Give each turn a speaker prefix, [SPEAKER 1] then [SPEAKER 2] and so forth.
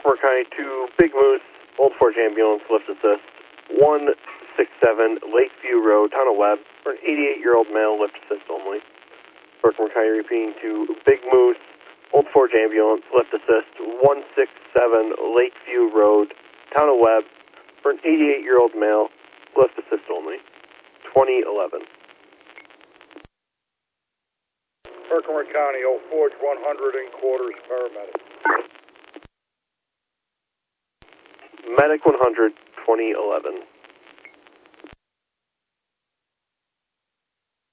[SPEAKER 1] Herkimer County to Big Moose, Old Forge Ambulance, lift assist, 167 Lakeview Road, Town of Webb, for an 88-year-old male, lift assist only. Herkimer County repeating to Big Moose, Old Forge Ambulance, lift assist, 167 Lakeview Road, Town of Webb, for an 88-year-old male, lift assist only. 2011.
[SPEAKER 2] Herkimer County, Old Forge 100 and quarters, paramedic.
[SPEAKER 1] Medic 100, 2011.